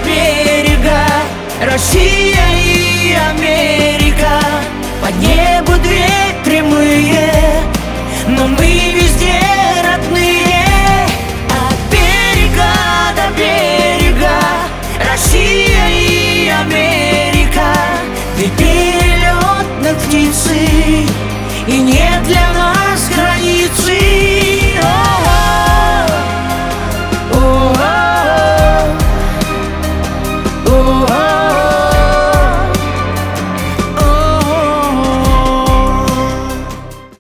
берега, Россия и Америка. По небу две прямые, но мы везде родные. От берега до берега, Россия и Америка. Две перелетных птицы, и нет для